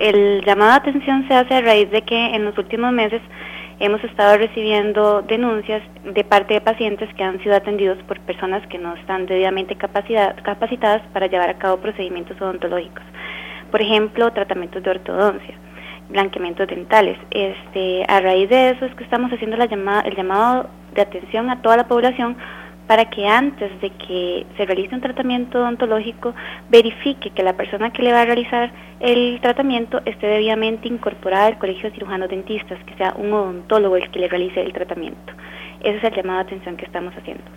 el llamado de atención se hace a raíz de que en los últimos meses hemos estado recibiendo denuncias de parte de pacientes que han sido atendidos por personas que no están debidamente capacitadas para llevar a cabo procedimientos odontológicos. Por ejemplo, tratamientos de ortodoncia, blanqueamientos dentales. A raíz de eso es que estamos haciendo el llamado de atención a toda la población para que antes de que se realice un tratamiento odontológico verifique que la persona que le va a realizar el tratamiento esté debidamente incorporada al Colegio de Cirujanos Dentistas, que sea un odontólogo el que le realice el tratamiento. Ese es el llamado de atención que estamos haciendo.